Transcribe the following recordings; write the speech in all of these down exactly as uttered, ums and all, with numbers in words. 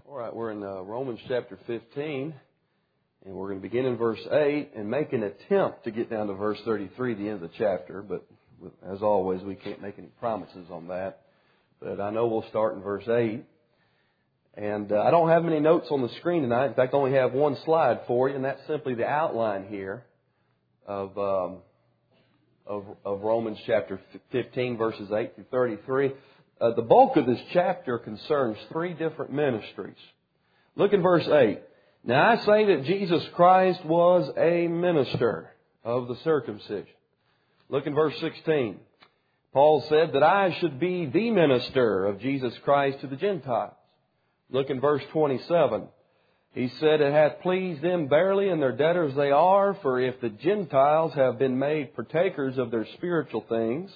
All right, we're in uh, Romans chapter fifteen, and we're going to begin in verse eight and make an attempt to get down to verse thirty-three, the end of the chapter. But as always, we can't make any promises on that. But I know we'll start in verse eight. And uh, I don't have many notes on the screen tonight. In fact, I only have one slide for you, and that's simply the outline here of um, of, of Romans chapter fifteen, verses eight through thirty-three. Uh, the bulk of this chapter concerns three different ministries. Look in verse eight. Now I say that Jesus Christ was a minister of the circumcision. Look in verse sixteen. Paul said that I should be the minister of Jesus Christ to the Gentiles. Look in verse twenty-seven. He said, it hath pleased them barely, and their debtors they are, for if the Gentiles have been made partakers of their spiritual things,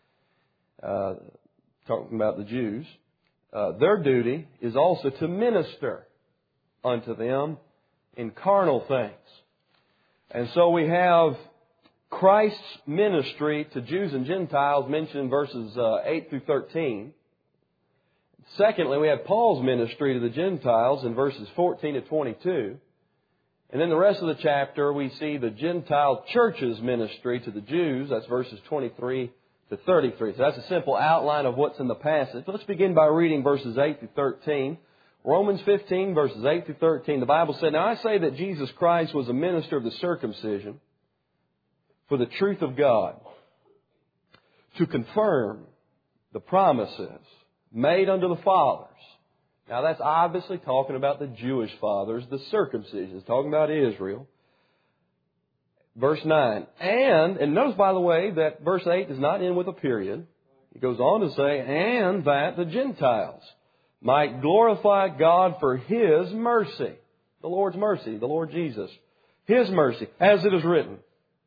uh, talking about the Jews, uh, their duty is also to minister unto them in carnal things. And so we have Christ's ministry to Jews and Gentiles mentioned in verses uh, eight through thirteen. Secondly, we have Paul's ministry to the Gentiles in verses fourteen to twenty-two. And then the rest of the chapter, we see the Gentile church's ministry to the Jews. That's verses twenty-three to thirty-three. So that's a simple outline of what's in the passage. Let's begin by reading verses eight through thirteen. Romans fifteen, verses eight through thirteen. The Bible said, Now I say that Jesus Christ was a minister of the circumcision for the truth of God, to confirm the promises made unto the fathers. Now that's obviously talking about the Jewish fathers, the circumcision. It's talking about Israel. Verse nine. And, and notice by the way that verse eight does not end with a period. It goes on to say, and that the Gentiles might glorify God for His mercy. The Lord's mercy, the Lord Jesus. His mercy, as it is written.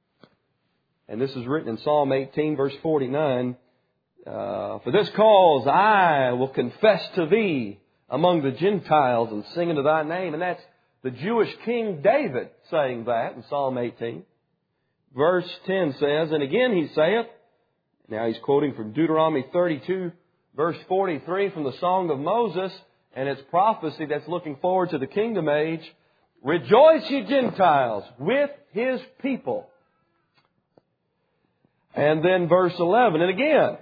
And this is written in Psalm eighteen, verse forty-nine. Uh, for this cause I will confess to Thee among the Gentiles and sing unto Thy name. And that's the Jewish King David saying that in Psalm eighteen. Verse ten says, and again he saith, now he's quoting from Deuteronomy thirty-two, verse forty-three from the Song of Moses, and it's prophecy that's looking forward to the kingdom age. Rejoice, ye Gentiles, with His people. And then verse eleven, and again,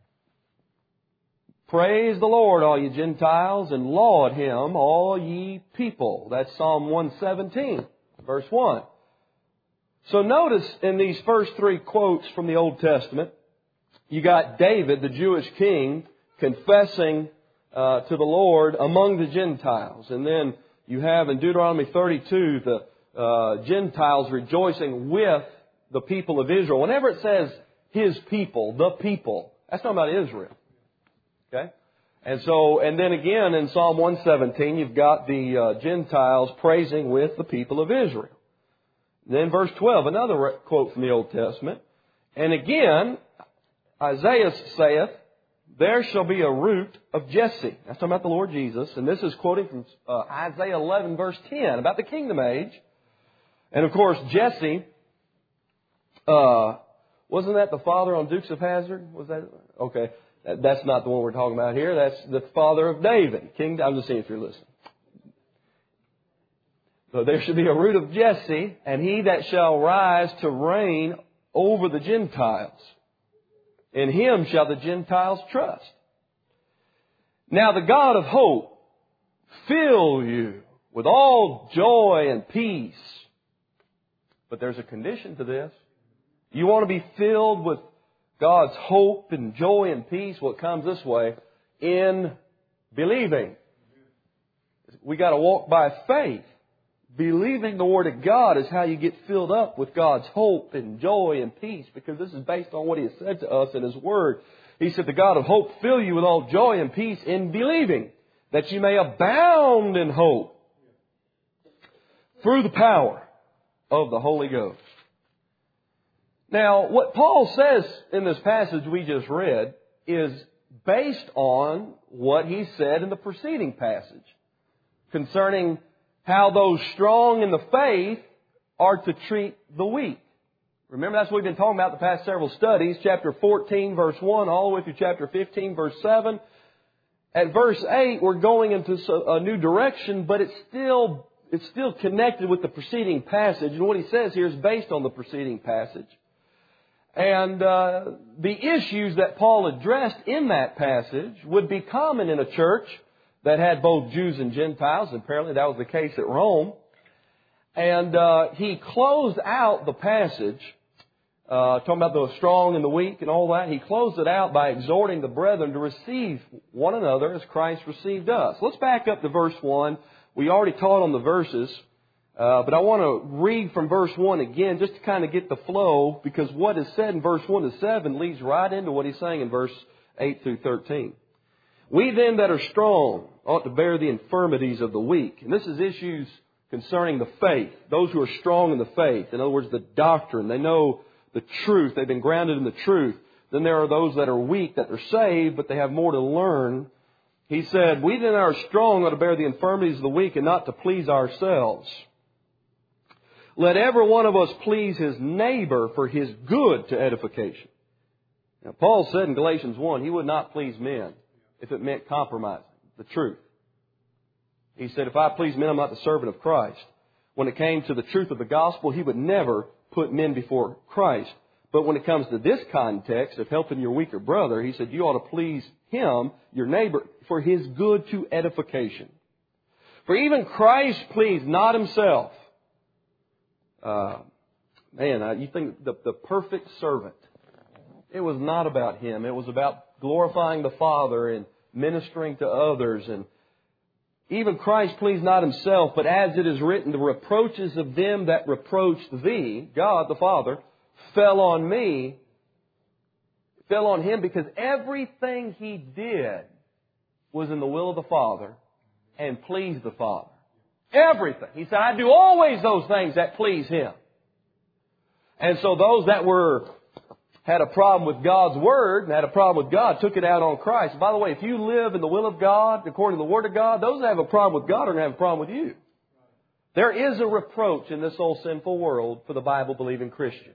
praise the Lord, all ye Gentiles, and laud Him, all ye people. That's Psalm one seventeen, verse one. So notice in these first three quotes from the Old Testament, you got David, the Jewish king, confessing uh, to the Lord among the Gentiles. And then you have in Deuteronomy thirty-two, the uh, Gentiles rejoicing with the people of Israel. Whenever it says His people, the people, that's talking about Israel. Okay? And so, and then again in Psalm one seventeen, you've got the uh, Gentiles praising with the people of Israel. Then verse twelve, another quote from the Old Testament. And again, Isaiah saith, there shall be a root of Jesse. That's talking about the Lord Jesus. And this is quoting from uh, Isaiah eleven, verse ten, about the kingdom age. And of course, Jesse, uh, wasn't that the father on Dukes of Hazzard? Was that? Okay. That's not the one we're talking about here. That's the father of David. King, I'm just seeing if you're listening. So there should be a root of Jesse, and he that shall rise to reign over the Gentiles. In him shall the Gentiles trust. Now the God of hope fill you with all joy and peace. But there's a condition to this. You want to be filled with God's hope and joy and peace. Well, it comes this way, in believing. We got to walk by faith. Believing the Word of God is how you get filled up with God's hope and joy and peace, because this is based on what He has said to us in His Word. He said, the God of hope fill you with all joy and peace in believing, that you may abound in hope through the power of the Holy Ghost. Now, what Paul says in this passage we just read is based on what he said in the preceding passage concerning how those strong in the faith are to treat the weak. Remember, that's what we've been talking about the past several studies. Chapter fourteen, verse one, all the way through chapter fifteen, verse seven. At verse eight, we're going into a new direction, but it's still, it's still connected with the preceding passage. And what he says here is based on the preceding passage. And uh, the issues that Paul addressed in that passage would be common in a church that had both Jews and Gentiles. Apparently that was the case at Rome. And uh, he closed out the passage, uh, talking about the strong and the weak and all that. He closed it out by exhorting the brethren to receive one another as Christ received us. Let's back up to verse one. We already taught on the verses. Uh, but I want to read from verse one again just to kind of get the flow, because what is said in verse one to seven leads right into what he's saying in verse eight through thirteen. We then that are strong ought to bear the infirmities of the weak. And this is issues concerning the faith. Those who are strong in the faith. In other words, the doctrine. They know the truth. They've been grounded in the truth. Then there are those that are weak, that are saved, but they have more to learn. He said, we then that are strong ought to bear the infirmities of the weak and not to please ourselves. Let every one of us please his neighbor for his good to edification. Now, Paul said in Galatians one, he would not please men if it meant compromising the truth. He said, if I please men, I'm not the servant of Christ. When it came to the truth of the gospel, he would never put men before Christ. But when it comes to this context of helping your weaker brother, he said, you ought to please him, your neighbor, for his good to edification. For even Christ pleased not himself. Uh, man, you think the, the perfect servant. It was not about him. It was about glorifying the Father and ministering to others. And even Christ pleased not himself, but as it is written, the reproaches of them that reproached thee, God the Father, fell on me, fell on him, because everything he did was in the will of the Father and pleased the Father. Everything. He said, I do always those things that please him. And so those that were had a problem with God's Word and had a problem with God took it out on Christ. By the way, if you live in the will of God, according to the Word of God, those that have a problem with God are going to have a problem with you. There is a reproach in this old sinful world for the Bible-believing Christian.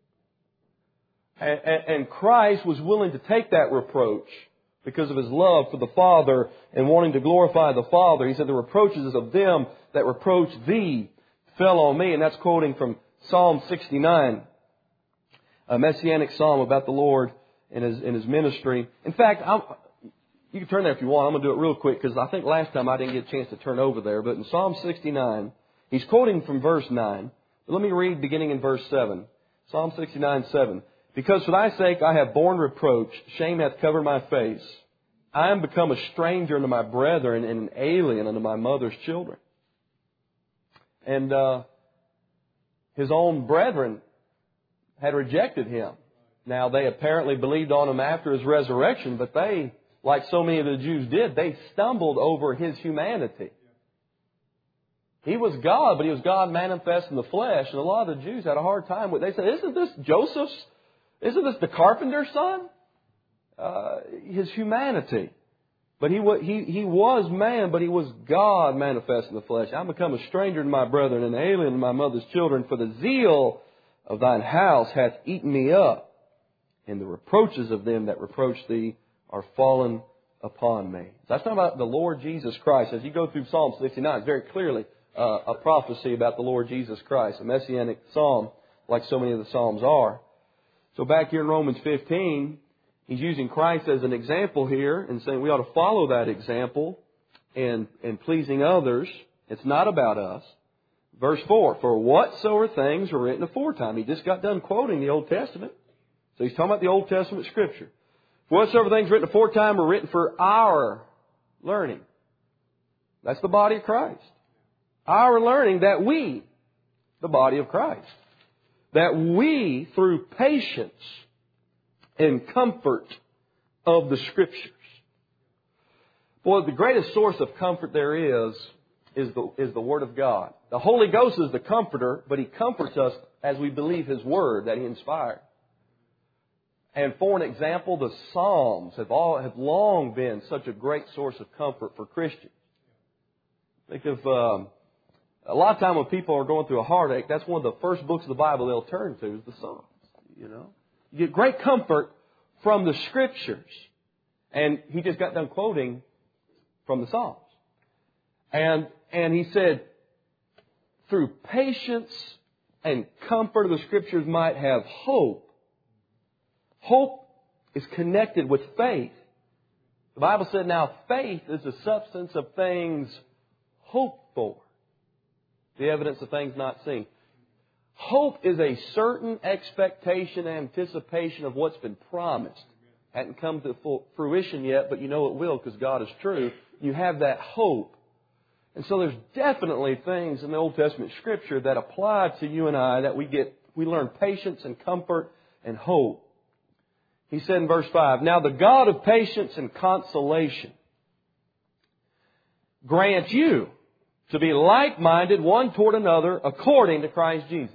And, and, and Christ was willing to take that reproach because of His love for the Father and wanting to glorify the Father. He said, the reproaches of them that reproach thee fell on me. And that's quoting from Psalm sixty-nine, a messianic psalm about the Lord and His, and His ministry. In fact, I'm, you can turn there if you want. I'm going to do it real quick because I think last time I didn't get a chance to turn over there. But in Psalm sixty-nine, he's quoting from verse nine. But let me read beginning in verse seven. Psalm sixty-nine, seven. Because for thy sake I have borne reproach, shame hath covered my face. I am become a stranger unto my brethren and an alien unto my mother's children. And uh, his own brethren had rejected him. Now, they apparently believed on him after his resurrection, but they, like so many of the Jews did, they stumbled over his humanity. He was God, but he was God manifest in the flesh. And a lot of the Jews had a hard time with it. They said, isn't this Joseph's, isn't this the carpenter's son? Uh, his humanity. But he, he, he was man, but he was God manifest in the flesh. I become a stranger to my brethren and an alien to my mother's children, for the zeal of thine house hath eaten me up, and the reproaches of them that reproach thee are fallen upon me. So that's talking about the Lord Jesus Christ. As you go through Psalm sixty-nine, it's very clearly uh, a prophecy about the Lord Jesus Christ, a messianic psalm like so many of the psalms are. So back here in Romans fifteen, he's using Christ as an example here and saying we ought to follow that example in, in pleasing others. It's not about us. Verse four, for whatsoever things were written aforetime. He just got done quoting the Old Testament. So he's talking about the Old Testament Scripture. For whatsoever things written aforetime were written for our learning. That's the body of Christ. Our learning, that we, the body of Christ, that we, through patience and comfort of the Scriptures. Boy, the greatest source of comfort there is, is the, is the Word of God. The Holy Ghost is the comforter, but He comforts us as we believe His Word that He inspired. And for an example, the Psalms have all have long been such a great source of comfort for Christians. Think of um, a lot of time when people are going through a heartache, that's one of the first books of the Bible they'll turn to is the Psalms. You know, you get great comfort from the Scriptures. And he just got done quoting from the Psalms. And, and he said, through patience and comfort of the Scriptures might have hope. Hope is connected with faith. The Bible said, now faith is the substance of things hoped for, the evidence of things not seen. Hope is a certain expectation and anticipation of what's been promised. Hasn't come to full fruition yet, but you know it will because God is true. You have that hope. And so there's definitely things in the Old Testament Scripture that apply to you and I that we get, we learn patience and comfort and hope. He said in verse five, now the God of patience and consolation grant you to be like-minded one toward another according to Christ Jesus.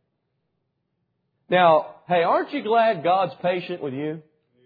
Now, hey, aren't you glad God's patient with you?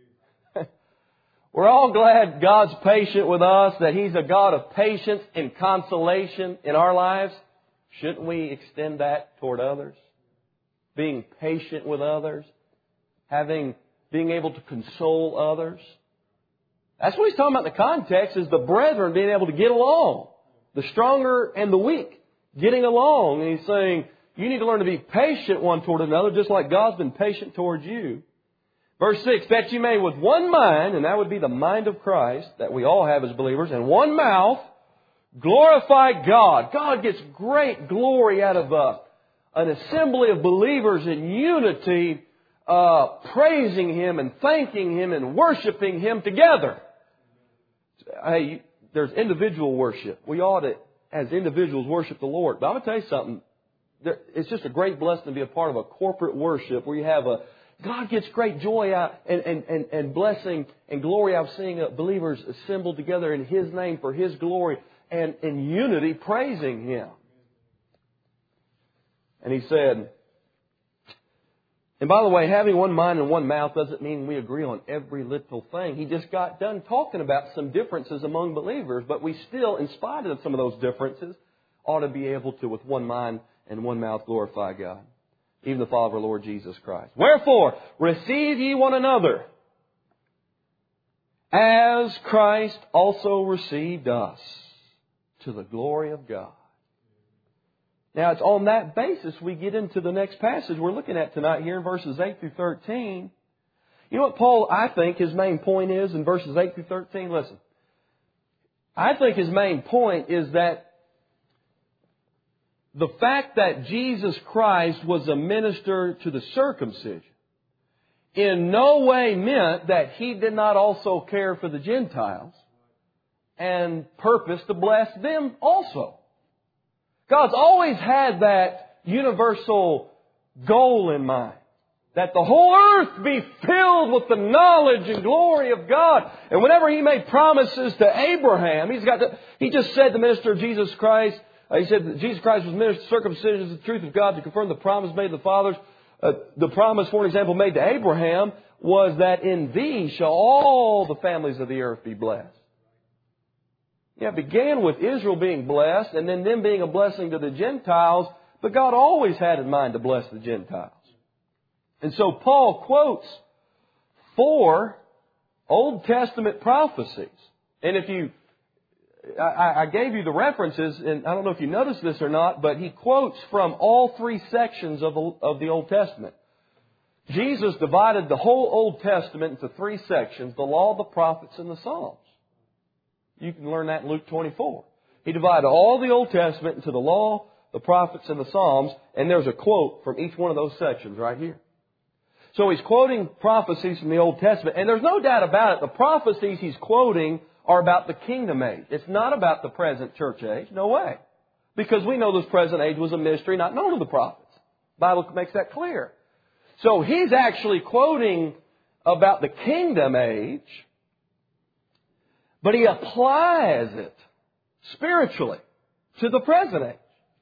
We're all glad God's patient with us, that He's a God of patience and consolation in our lives. Shouldn't we extend that toward others? Being patient with others, having, being able to console others. That's what he's talking about in the context, is the brethren being able to get along. The stronger and the weak getting along. And he's saying, you need to learn to be patient one toward another, just like God's been patient towards you. Verse six, that you may with one mind, and that would be the mind of Christ that we all have as believers, and one mouth, glorify God. God gets great glory out of uh, an assembly of believers in unity, uh, praising Him and thanking Him and worshiping Him together. Hey, there's individual worship. We ought to, as individuals, worship the Lord. But I'm going to tell you something. There, it's just a great blessing to be a part of a corporate worship where you have a God gets great joy out and, and, and, and blessing and glory out of seeing believers assembled together in His name for His glory and in unity praising Him. And he said, and by the way, having one mind and one mouth doesn't mean we agree on every little thing. He just got done talking about some differences among believers, but we still, in spite of some of those differences, ought to be able to, with one mind and one mouth, glorify God. Even the Father of our Lord Jesus Christ. Wherefore, receive ye one another, as Christ also received us, to the glory of God. Now, it's on that basis we get into the next passage we're looking at tonight here in verses eight through thirteen. You know what Paul, I think, his main point is in verses eight through thirteen? Listen. I think his main point is that the fact that Jesus Christ was a minister to the circumcision in no way meant that He did not also care for the Gentiles and purpose to bless them also. God's always had that universal goal in mind, that the whole earth be filled with the knowledge and glory of God. And whenever He made promises to Abraham, He's got to, He just said the minister of Jesus Christ, Uh, he said that Jesus Christ was ministered circumcision is the truth of God to confirm the promise made to the fathers. Uh, the promise, for an example, made to Abraham was that in thee shall all the families of the earth be blessed. Yeah, it began with Israel being blessed and then them being a blessing to the Gentiles, but God always had in mind to bless the Gentiles. And so Paul quotes four Old Testament prophecies. And if you I, I gave you the references, and I don't know if you noticed this or not, but he quotes from all three sections of the, of the Old Testament. Jesus divided the whole Old Testament into three sections, the Law, the Prophets, and the Psalms. You can learn that in Luke twenty-four. He divided all the Old Testament into the Law, the Prophets, and the Psalms, and there's a quote from each one of those sections right here. So he's quoting prophecies from the Old Testament, and there's no doubt about it, the prophecies he's quoting are about the kingdom age. It's not about the present church age. No way. Because we know this present age was a mystery not known to the prophets. The Bible makes that clear. So he's actually quoting about the kingdom age, but he applies it spiritually to the present age.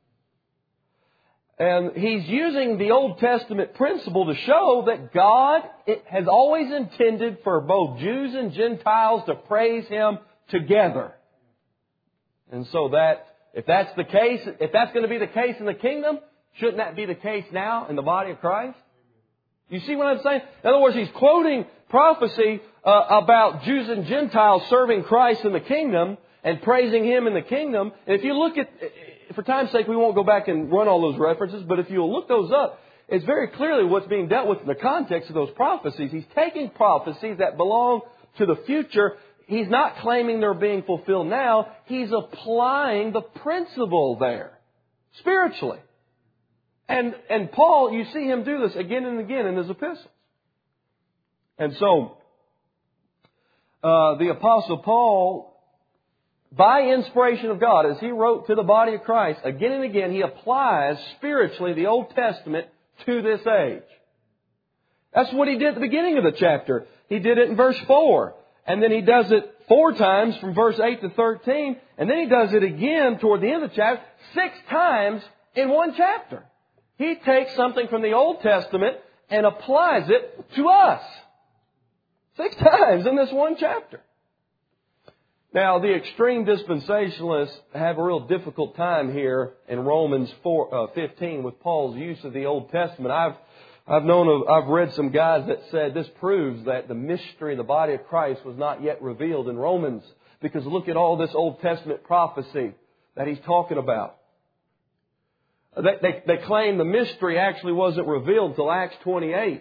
And he's using the Old Testament principle to show that God has always intended for both Jews and Gentiles to praise Him together. And so that, if that's the case, if that's going to be the case in the kingdom, shouldn't that be the case now in the body of Christ? You see what I'm saying? In other words, he's quoting prophecy uh, about Jews and Gentiles serving Christ in the kingdom. and praising Him in the kingdom. And if you look at, for time's sake, we won't go back and run all those references, but if you'll look those up, it's very clearly what's being dealt with in the context of those prophecies. He's taking prophecies that belong to the future. He's not claiming they're being fulfilled now. He's applying the principle there, spiritually. And, and Paul, you see him do this again and again in his epistles. And so, uh, the Apostle Paul, by inspiration of God, as he wrote to the body of Christ, again and again, he applies spiritually the Old Testament to this age. That's what he did at the beginning of the chapter. He did it in verse four. And then he does it four times from verse eight to thirteen. And then he does it again toward the end of the chapter, six times in one chapter. He takes something from the Old Testament and applies it to us. Six times in this one chapter. Now, the extreme dispensationalists have a real difficult time here in Romans four, uh, fifteen with Paul's use of the Old Testament. I've I've known of, I've read some guys that said this proves that the mystery of the body of Christ was not yet revealed in Romans, because look at all this Old Testament prophecy that he's talking about. They, they, they claim the mystery actually wasn't revealed until Acts twenty-eight.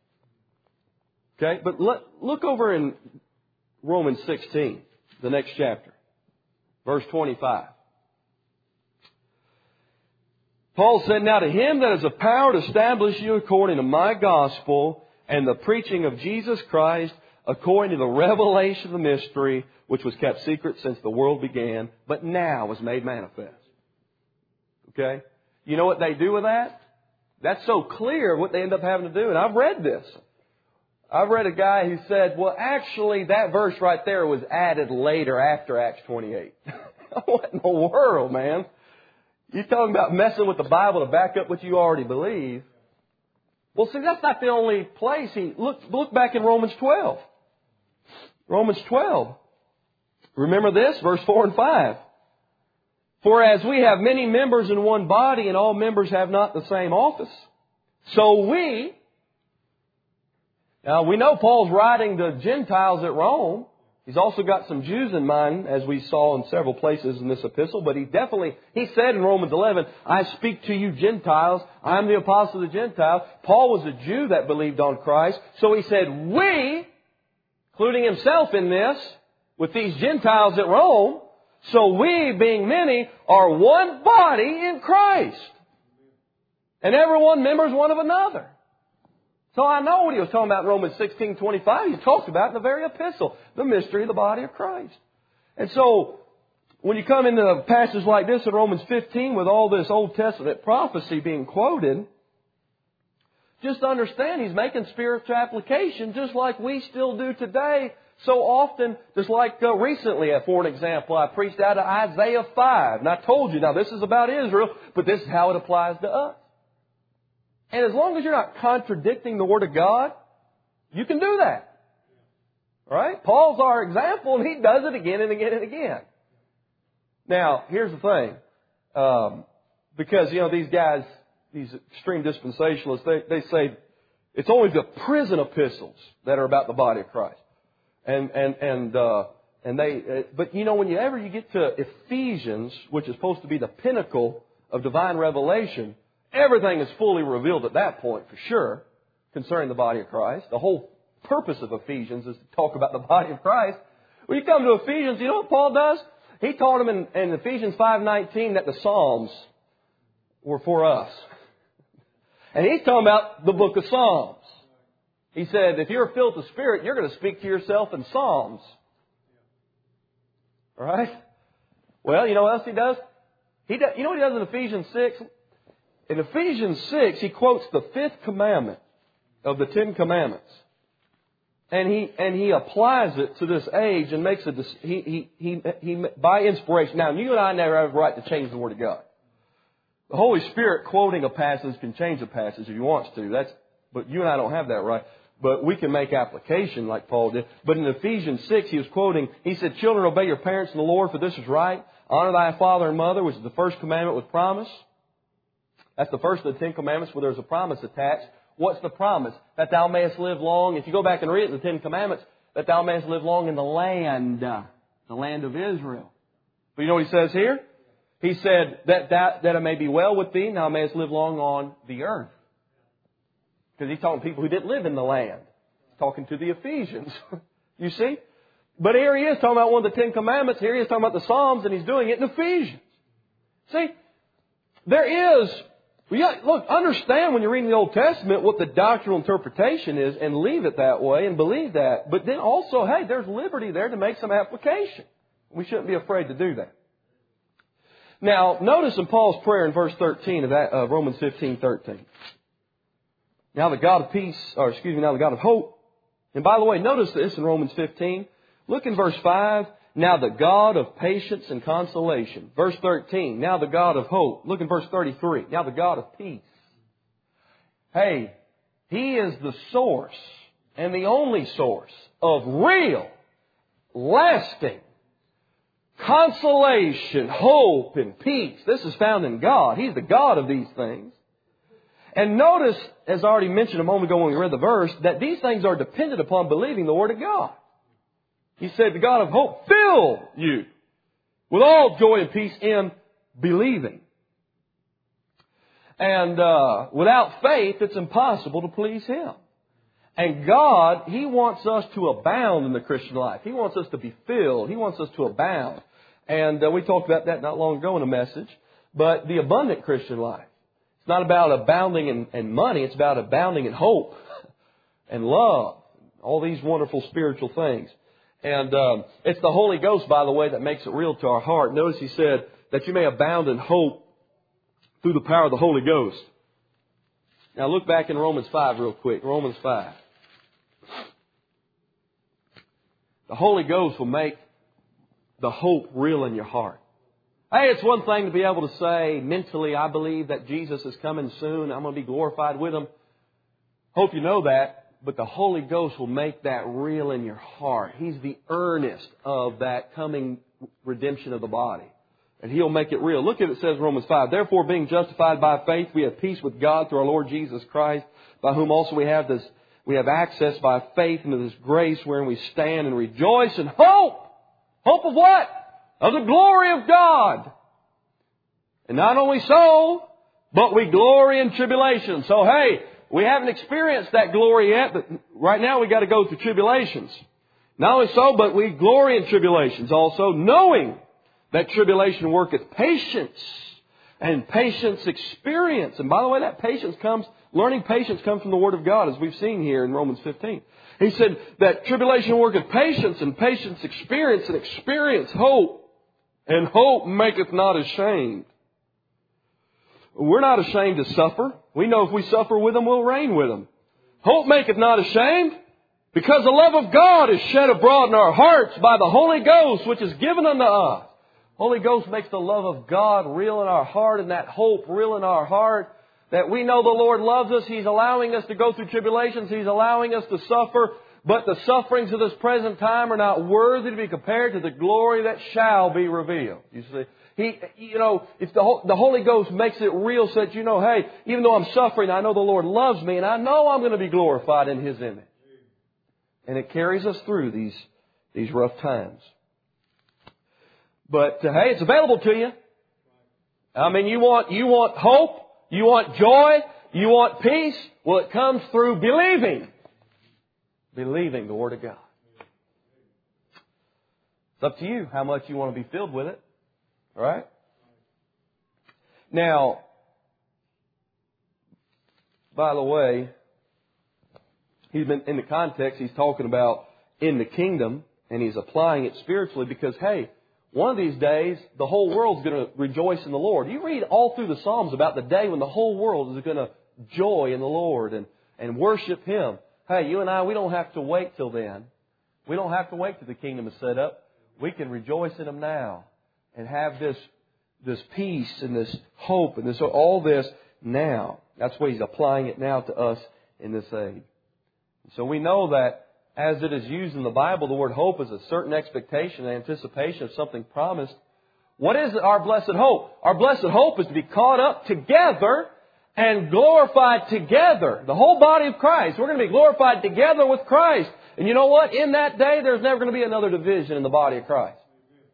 Okay, but let, look over in Romans sixteen, the next chapter, verse twenty-five. Paul said, "Now to Him that has the power to establish you according to my gospel and the preaching of Jesus Christ, according to the revelation of the mystery, which was kept secret since the world began, but now was made manifest." Okay? You know what they do with that? That's so clear what they end up having to do. And I've read this. I've read a guy who said, well, actually, that verse right there was added later after Acts twenty-eight. What in the world, man? You're talking about messing with the Bible to back up what you already believe. Well, see, that's not the only place. He look, look back in Romans twelve. Romans twelve. Remember this? Verse four and five. "For as we have many members in one body, and all members have not the same office, so we..." Now, we know Paul's writing to Gentiles at Rome. He's also got some Jews in mind, as we saw in several places in this epistle. But he definitely, he said in Romans eleven, "I speak to you Gentiles. I'm the apostle of the Gentiles." Paul was a Jew that believed on Christ. So he said, we, including himself in this, with these Gentiles at Rome, so we, being many, are one body in Christ. And every one members one of another. So I know what he was talking about in Romans sixteen twenty-five. He talked about in the very epistle, the mystery of the body of Christ. And so, when you come into a passage like this in Romans fifteen with all this Old Testament prophecy being quoted, just understand he's making spiritual application just like we still do today. So often, just like uh, recently, for an example, I preached out of Isaiah five. And I told you, now this is about Israel, but this is how it applies to us. And as long as you're not contradicting the Word of God, you can do that. All right? Paul's our example, and he does it again and again and again. Now, here's the thing. Um, because, you know, these guys, these extreme dispensationalists, they, they say it's only the prison epistles that are about the body of Christ. And, and, and, uh, and they, uh, but you know, whenever you get to Ephesians, which is supposed to be the pinnacle of divine revelation, everything is fully revealed at that point, for sure, concerning the body of Christ. The whole purpose of Ephesians is to talk about the body of Christ. When you come to Ephesians, you know what Paul does? He taught them in, in Ephesians five nineteen that the Psalms were for us. And he's talking about the book of Psalms. He said, if you're filled with the Spirit, you're going to speak to yourself in Psalms. All right? Well, you know what else he does? He does, you know what he does in Ephesians six? In Ephesians six, he quotes the fifth commandment of the Ten Commandments. And he, and he applies it to this age and makes a, he, he, he, he, by inspiration. Now, you and I never have a right to change the Word of God. The Holy Spirit quoting a passage can change a passage if he wants to. That's, but you and I don't have that right. But we can make application like Paul did. But in Ephesians six, he was quoting, he said, "Children, obey your parents in the Lord, for this is right. Honor thy father and mother," which is the first commandment with promise. That's the first of the Ten Commandments where there's a promise attached. What's the promise? That thou mayest live long. If you go back and read it in the Ten Commandments, that thou mayest live long in the land, the land of Israel. But you know what he says here? He said, that, that, that it may be well with thee, now mayest live long on the earth. Because he's talking to people who didn't live in the land. He's talking to the Ephesians. You see? But here he is talking about one of the Ten Commandments. Here he is talking about the Psalms, and he's doing it in Ephesians. See? There is... Got, look, understand when you're reading the Old Testament what the doctrinal interpretation is and leave it that way and believe that. But then also, hey, there's liberty there to make some application. We shouldn't be afraid to do that. Now, notice in Paul's prayer in verse thirteen of that, uh, Romans fifteen thirteen. Now the God of peace, or excuse me, now the God of hope. And by the way, notice this in Romans fifteen. Look in verse five. Now the God of patience and consolation. Verse thirteen. Now the God of hope. Look in verse thirty-three. Now the God of peace. Hey, He is the source and the only source of real, lasting consolation, hope, and peace. This is found in God. He's the God of these things. And notice, as I already mentioned a moment ago when we read the verse, that these things are dependent upon believing the Word of God. He said, the God of hope fill you with all joy and peace in believing. And uh, without faith, it's impossible to please Him. And God, He wants us to abound in the Christian life. He wants us to be filled. He wants us to abound. And uh, we talked about that not long ago in a message. But the abundant Christian life. It's not about abounding in, in money. It's about abounding in hope and love. All these wonderful spiritual things. And um, it's the Holy Ghost, by the way, that makes it real to our heart. Notice he said that you may abound in hope through the power of the Holy Ghost. Now look back in Romans five real quick. Romans five. The Holy Ghost will make the hope real in your heart. Hey, it's one thing to be able to say mentally, I believe that Jesus is coming soon. I'm going to be glorified with Him. Hope you know that. But the Holy Ghost will make that real in your heart. He's the earnest of that coming redemption of the body. And He'll make it real. Look at it, it says in Romans five. Therefore, being justified by faith, we have peace with God through our Lord Jesus Christ, by whom also we have this, we have access by faith into this grace wherein we stand and rejoice in hope. Hope of what? Of the glory of God. And not only so, but we glory in tribulation. So hey, we haven't experienced that glory yet, but right now we got to go through tribulations. Not only so, but we glory in tribulations also, knowing that tribulation worketh patience, and patience experience. And by the way, that patience comes, learning patience comes from the Word of God, as we've seen here in Romans fifteen. He said that tribulation worketh patience, and patience experience, and experience hope, and hope maketh not ashamed. We're not ashamed to suffer. We know if we suffer with Him, we'll reign with Him. Hope maketh not ashamed, because the love of God is shed abroad in our hearts by the Holy Ghost, which is given unto us. Holy Ghost makes the love of God real in our heart, and that hope real in our heart, that we know the Lord loves us. He's allowing us to go through tribulations. He's allowing us to suffer. But the sufferings of this present time are not worthy to be compared to the glory that shall be revealed. You see, He, you know, if the, the Holy Ghost makes it real so that you know, hey, even though I'm suffering, I know the Lord loves me, and I know I'm going to be glorified in His image. And it carries us through these, these rough times. But, uh, hey, it's available to you. I mean, you want, you want hope, you want joy, you want peace. Well, it comes through believing. Believing the Word of God. It's up to you how much you want to be filled with it. All right? Now, by the way, he's been in the context, he's talking about in the kingdom, and he's applying it spiritually because, hey, one of these days, the whole world's going to rejoice in the Lord. You read all through the Psalms about the day when the whole world is going to joy in the Lord and, and worship Him. Hey, you and I, we don't have to wait till then. We don't have to wait till the kingdom is set up. We can rejoice in Him now and have this, this peace and this hope and this all this now. That's why He's applying it now to us in this age. So we know that as it is used in the Bible, the word hope is a certain expectation and anticipation of something promised. What is our blessed hope? Our blessed hope is to be caught up together and glorified together. The whole body of Christ. We're going to be glorified together with Christ. And you know what? In that day, there's never going to be another division in the body of Christ.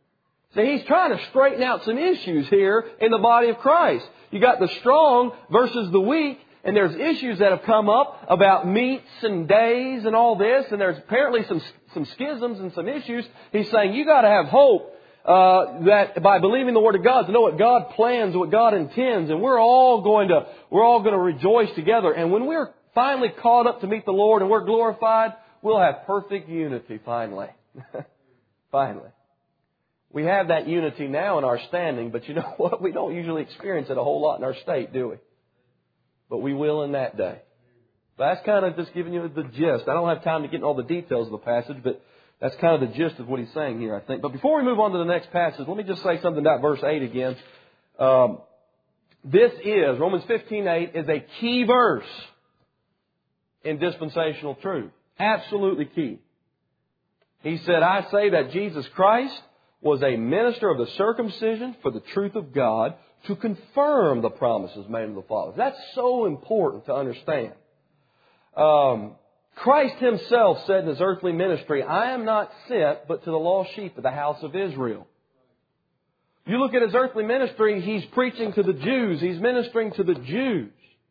So he's trying to straighten out some issues here in the body of Christ. You got the strong versus the weak, and there's issues that have come up about meats and days and all this, and there's apparently some some schisms and some issues. He's saying you got to have hope uh, that by believing the Word of God, to know what God plans, what God intends, and we're all going to we're all going to rejoice together. And when we're finally caught up to meet the Lord and we're glorified, we'll have perfect unity finally. Finally. We have that unity now in our standing, but you know what? We don't usually experience it a whole lot in our state, do we? But we will in that day. That's kind of just giving you the gist. I don't have time to get into all the details of the passage, but that's kind of the gist of what he's saying here, I think. But before we move on to the next passage, let me just say something about verse eight again. Um, this is, Romans fifteen eight, is a key verse in dispensational truth. Absolutely key. He said, I say that Jesus Christ was a minister of the circumcision for the truth of God to confirm the promises made to the fathers. That's so important to understand. Um, Christ Himself said in His earthly ministry, I am not sent but to the lost sheep of the house of Israel. You look at His earthly ministry, He's preaching to the Jews. He's ministering to the Jews.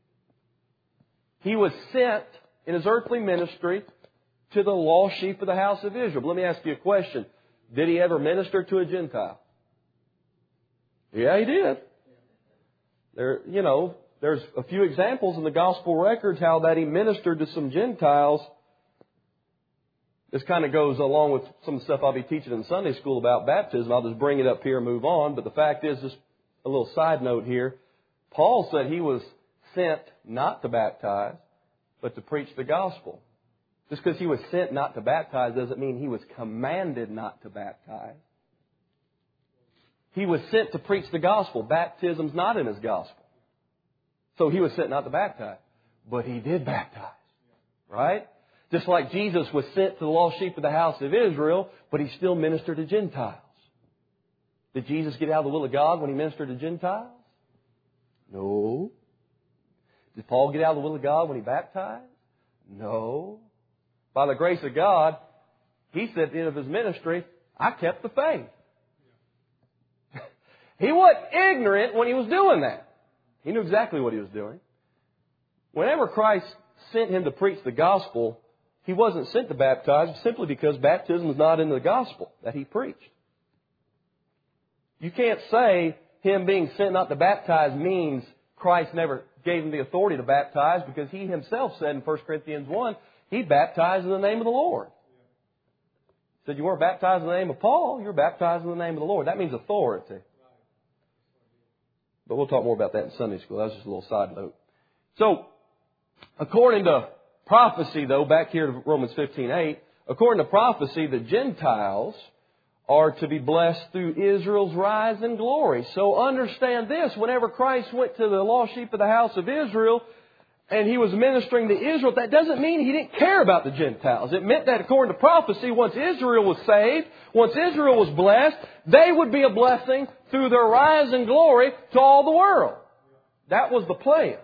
He was sent in His earthly ministry to the lost sheep of the house of Israel. But let me ask you a question. Did He ever minister to a Gentile? Yeah, He did. There, you know, there's a few examples in the gospel records how that He ministered to some Gentiles. This kind of goes along with some of the stuff I'll be teaching in Sunday school about baptism. I'll just bring it up here and move on. But the fact is, just a little side note here, Paul said he was sent not to baptize, but to preach the gospel. Just because he was sent not to baptize doesn't mean he was commanded not to baptize. He was sent to preach the gospel. Baptism's not in his gospel. So he was sent not to baptize. But he did baptize. Right? Just like Jesus was sent to the lost sheep of the house of Israel, but He still ministered to Gentiles. Did Jesus get out of the will of God when He ministered to Gentiles? No. Did Paul get out of the will of God when he baptized? No. By the grace of God, he said at the end of his ministry, I kept the faith. He wasn't ignorant when he was doing that. He knew exactly what he was doing. Whenever Christ sent him to preach the gospel, he wasn't sent to baptize simply because baptism is not in the gospel that he preached. You can't say him being sent not to baptize means Christ never gave him the authority to baptize, because he himself said in First Corinthians one, he baptized in the name of the Lord. He said you weren't baptized in the name of Paul, you were baptized in the name of the Lord. That means authority. But we'll talk more about that in Sunday school. That was just a little side note. So, according to prophecy, though, back here to Romans fifteen eight, according to prophecy, the Gentiles are to be blessed through Israel's rise in glory. So understand this, whenever Christ went to the lost sheep of the house of Israel and He was ministering to Israel, that doesn't mean He didn't care about the Gentiles. It meant that according to prophecy, once Israel was saved, once Israel was blessed, they would be a blessing through their rise in glory to all the world. That was the plan.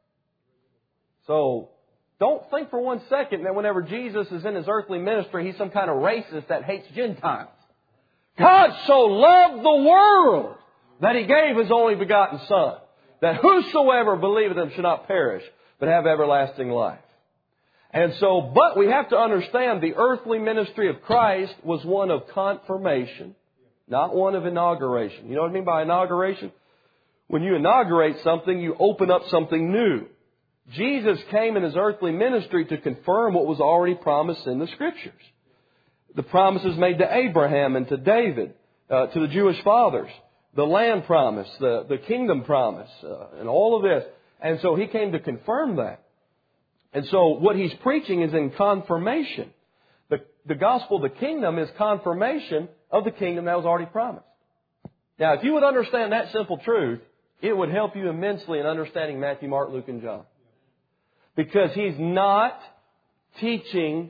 So, don't think for one second that whenever Jesus is in His earthly ministry, He's some kind of racist that hates Gentiles. God so loved the world that He gave His only begotten Son, that whosoever believeth Him should not perish, but have everlasting life. And so, but we have to understand the earthly ministry of Christ was one of confirmation, not one of inauguration. You know what I mean by inauguration? When you inaugurate something, you open up something new. Jesus came in His earthly ministry to confirm what was already promised in the Scriptures. The promises made to Abraham and to David, uh, to the Jewish fathers, the land promise, the, the kingdom promise, uh, and all of this. And so He came to confirm that. And so what He's preaching is in confirmation. The, the gospel of the kingdom is confirmation of the kingdom that was already promised. Now, if you would understand that simple truth, it would help you immensely in understanding Matthew, Mark, Luke, and John. Because He's not teaching,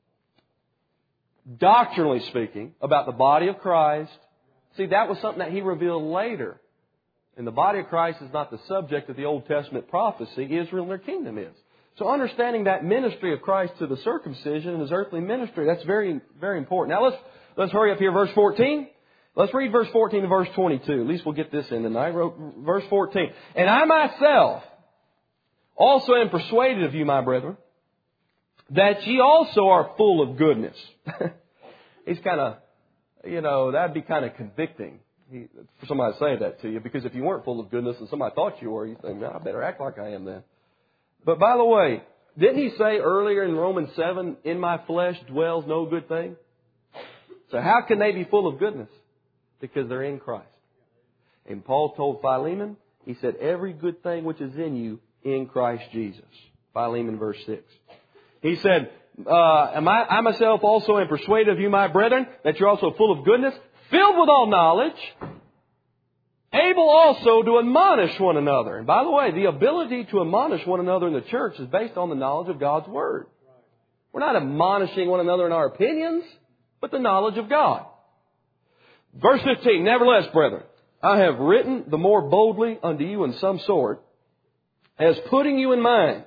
doctrinally speaking, about the body of Christ. See, that was something that He revealed later. And the body of Christ is not the subject of the Old Testament prophecy. Israel and their kingdom is. So understanding that ministry of Christ to the circumcision and His earthly ministry, that's very, very important. Now let's, let's hurry up here. Verse fourteen. Let's read verse fourteen to verse twenty-two. At least we'll get this in tonight. Verse fourteen. And I myself also am persuaded of you, my brethren, that ye also are full of goodness. He's kind of, you know, that'd be kind of convicting he, for somebody to say that to you. Because if you weren't full of goodness and somebody thought you were, you think, man, I better act like I am then. But by the way, didn't he say earlier in Romans seven, in my flesh dwells no good thing? So how can they be full of goodness? Because they're in Christ. And Paul told Philemon, he said, every good thing which is in you in Christ Jesus. Philemon verse six. He said, uh, am I, I myself also am persuaded of you, my brethren, that you're also full of goodness, filled with all knowledge, able also to admonish one another. And by the way, the ability to admonish one another in the church is based on the knowledge of God's Word. We're not admonishing one another in our opinions, but the knowledge of God. Verse fifteen, nevertheless, brethren, I have written the more boldly unto you in some sort, as putting you in mind.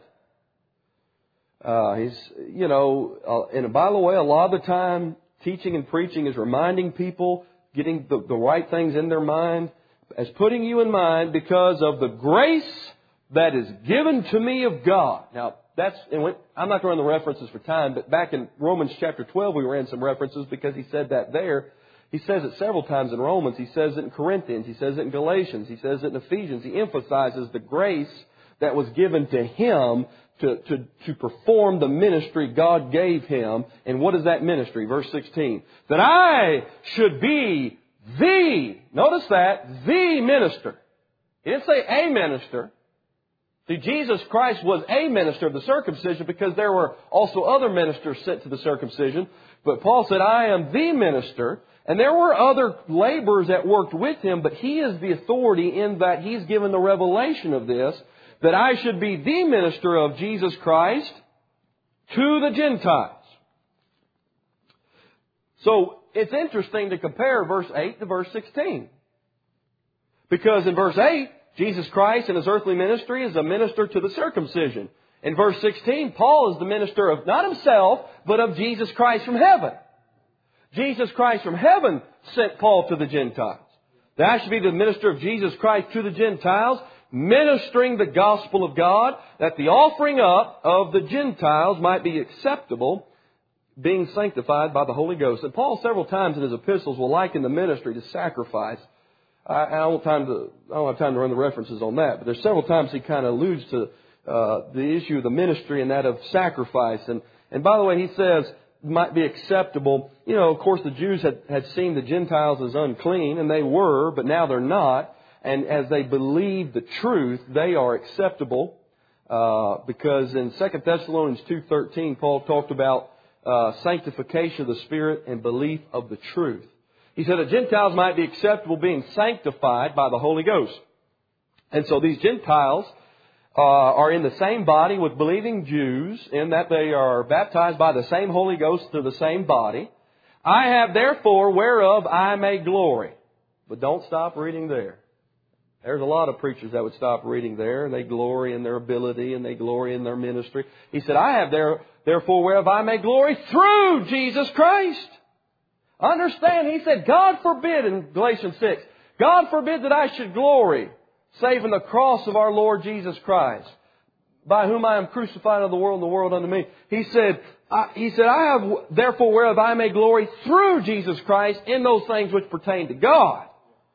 Uh, he's, you know, uh, and by the way, a lot of the time, teaching and preaching is reminding people, getting the, the right things in their mind, as putting you in mind because of the grace that is given to me of God. Now, that's, and when, I'm not going to run the references for time, but back in Romans chapter twelve, we ran some references because he said that there. He says it several times in Romans. He says it in Corinthians. He says it in Galatians. He says it in Ephesians. He emphasizes the grace that was given to him to, to, to perform the ministry God gave him. And what is that ministry? Verse sixteen. That I should be the, notice that, the minister. He didn't say a minister. See, Jesus Christ was a minister of the circumcision because there were also other ministers sent to the circumcision. But Paul said, I am the minister. And there were other laborers that worked with him, but he is the authority in that he's given the revelation of this, that I should be the minister of Jesus Christ to the Gentiles. So it's interesting to compare verse eight to verse sixteen. Because in verse eight, Jesus Christ in His earthly ministry is a minister to the circumcision. In verse sixteen, Paul is the minister of not himself, but of Jesus Christ from heaven. Jesus Christ from heaven sent Paul to the Gentiles. That I should be the minister of Jesus Christ to the Gentiles, ministering the gospel of God, that the offering up of the Gentiles might be acceptable, being sanctified by the Holy Ghost. And Paul several times in his epistles will liken the ministry to sacrifice. I, I, don't, have time to, I don't have time to run the references on that, but there's several times he kind of alludes to uh, the issue of the ministry and that of sacrifice. And, and by the way, he says, might be acceptable. You know, of course, the Jews had, had seen the Gentiles as unclean, and they were, but now they're not. And as they believe the truth, they are acceptable. Uh, because in Second Thessalonians two thirteen, Paul talked about uh, sanctification of the Spirit and belief of the truth. He said that Gentiles might be acceptable, being sanctified by the Holy Ghost. And so these Gentiles Uh, are in the same body with believing Jews in that they are baptized by the same Holy Ghost to the same body. I have therefore whereof I may glory. But don't stop reading there. There's a lot of preachers that would stop reading there and they glory in their ability and they glory in their ministry. He said, I have there, therefore whereof I may glory through Jesus Christ. Understand, he said, God forbid in Galatians six, God forbid that I should glory, save in the cross of our Lord Jesus Christ, by whom I am crucified unto the world and the world unto me. He said, I, he said, I have therefore whereof I may glory through Jesus Christ in those things which pertain to God.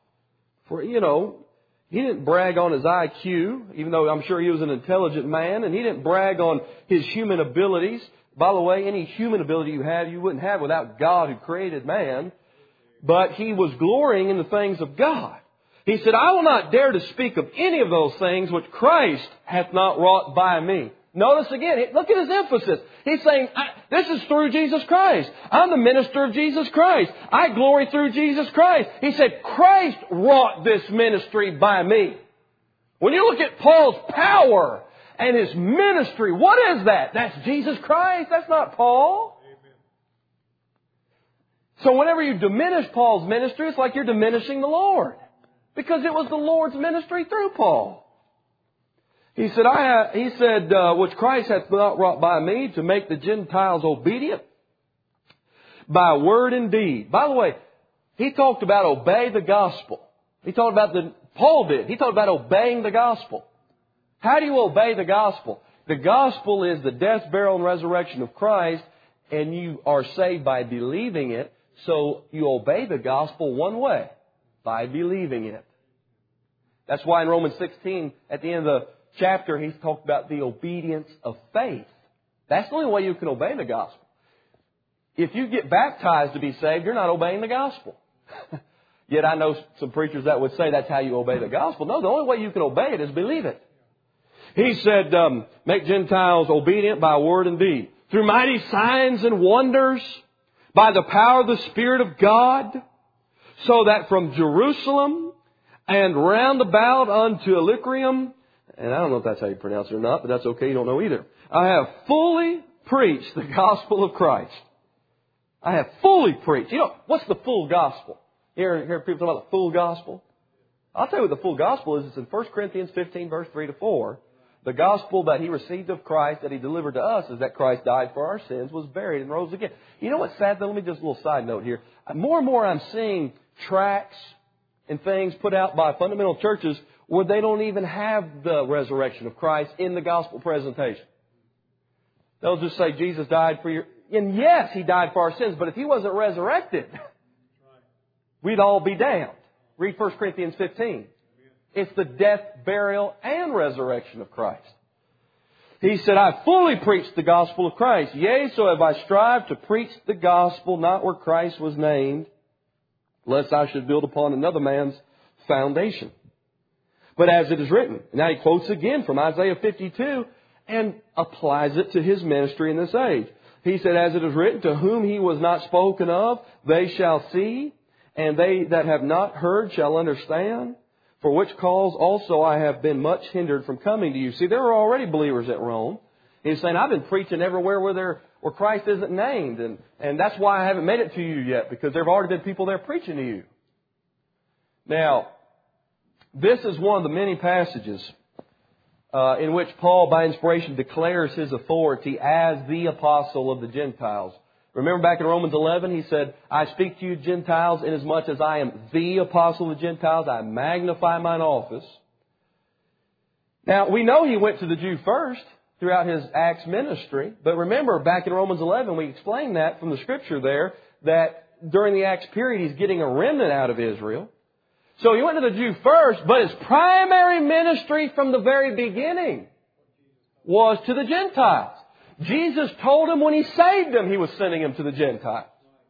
For, you know, he didn't brag on his I Q, even though I'm sure he was an intelligent man, and he didn't brag on his human abilities. By the way, any human ability you have, you wouldn't have without God who created man. But he was glorying in the things of God. He said, I will not dare to speak of any of those things which Christ hath not wrought by me. Notice again, look at his emphasis. He's saying, this is through Jesus Christ. I'm the minister of Jesus Christ. I glory through Jesus Christ. He said, Christ wrought this ministry by me. When you look at Paul's power and his ministry, what is that? That's Jesus Christ. That's not Paul. Amen. So whenever you diminish Paul's ministry, it's like you're diminishing the Lord. Because it was the Lord's ministry through Paul. He said, I have, he said, uh, which Christ hath not wrought by me to make the Gentiles obedient by word and deed. By the way, He talked about obey the gospel. He talked about the, Paul did. He talked about obeying the gospel. How do you obey the gospel? The gospel is the death, burial, and resurrection of Christ, and you are saved by believing it. So you obey the gospel one way, by believing it. That's why in Romans sixteen, at the end of the chapter, he's talked about the obedience of faith. That's the only way you can obey the gospel. If you get baptized to be saved, you're not obeying the gospel. Yet I know some preachers that would say that's how you obey the gospel. No, the only way you can obey it is believe it. He said, um, make Gentiles obedient by word and deed, through mighty signs and wonders, by the power of the Spirit of God, so that from Jerusalem and round about unto Illyricum, and I don't know if that's how you pronounce it or not, but that's okay, you don't know either. I have fully preached the gospel of Christ. I have fully preached. You know, what's the full gospel? You hear, hear people talk about the full gospel? I'll tell you what the full gospel is. It's in First Corinthians fifteen, verse three to four. The gospel that He received of Christ, that He delivered to us, is that Christ died for our sins, was buried, and rose again. You know what's sad, though? Let me just a little side note here. More and more I'm seeing tracts and things put out by fundamental churches where they don't even have the resurrection of Christ in the gospel presentation. They'll just say Jesus died for your... And yes, He died for our sins, but if He wasn't resurrected, we'd all be damned. Read First Corinthians fifteen. It's the death, burial, and resurrection of Christ. He said, I fully preached the gospel of Christ. Yea, so have I strived to preach the gospel, not where Christ was named, lest I should build upon another man's foundation. But as it is written, now he quotes again from Isaiah fifty-two and applies it to his ministry in this age. He said, as it is written, to whom he was not spoken of, they shall see, and they that have not heard shall understand. For which cause also I have been much hindered from coming to you. See, there were already believers at Rome. He's saying, I've been preaching everywhere where there, where Christ isn't named. And, and that's why I haven't made it to you yet, because there have already been people there preaching to you. Now, this is one of the many passages uh, in which Paul, by inspiration, declares his authority as the apostle of the Gentiles. Remember back in Romans eleven, he said, I speak to you Gentiles inasmuch as I am the apostle of the Gentiles. I magnify mine office. Now, we know he went to the Jew first throughout his Acts ministry. But remember, back in Romans eleven, we explained that from the Scripture there, that during the Acts period, he's getting a remnant out of Israel. So he went to the Jew first, but his primary ministry from the very beginning was to the Gentiles. Jesus told him when He saved him, He was sending him to the Gentiles.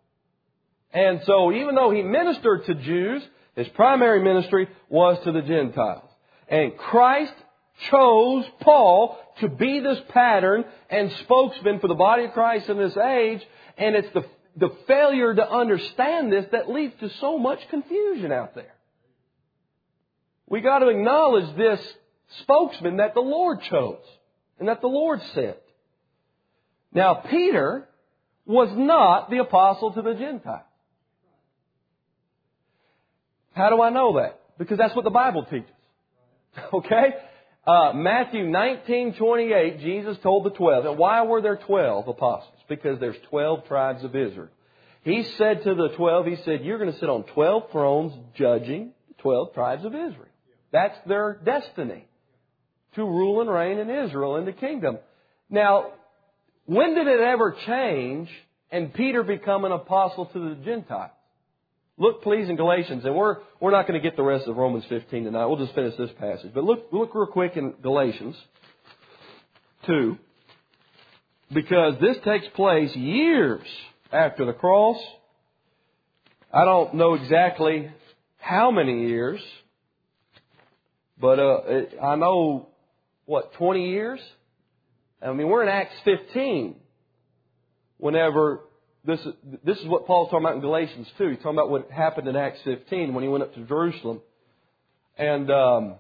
And so even though He ministered to Jews, His primary ministry was to the Gentiles. And Christ chose Paul to be this pattern and spokesman for the body of Christ in this age. And it's the, the failure to understand this that leads to so much confusion out there. We got to acknowledge this spokesman that the Lord chose and that the Lord sent. Now, Peter was not the apostle to the Gentiles. How do I know that? Because that's what the Bible teaches. Okay? Uh, Matthew nineteen twenty-eight, Jesus told the twelve. And why were there twelve apostles? Because there's twelve tribes of Israel. He said to the twelve, He said, you're going to sit on twelve thrones judging the twelve tribes of Israel. That's their destiny, to rule and reign in Israel, in the kingdom. Now, when did it ever change and Peter become an apostle to the Gentiles? Look, please, in Galatians, and we're we're not going to get the rest of Romans fifteen tonight. We'll just finish this passage. But look, look real quick in Galatians two, because this takes place years after the cross. I don't know exactly how many years, but uh, it, I know, what, twenty years? I mean, we're in Acts fifteen. Whenever this is, this is what Paul's talking about in Galatians two. He's talking about what happened in Acts fifteen when he went up to Jerusalem. And um,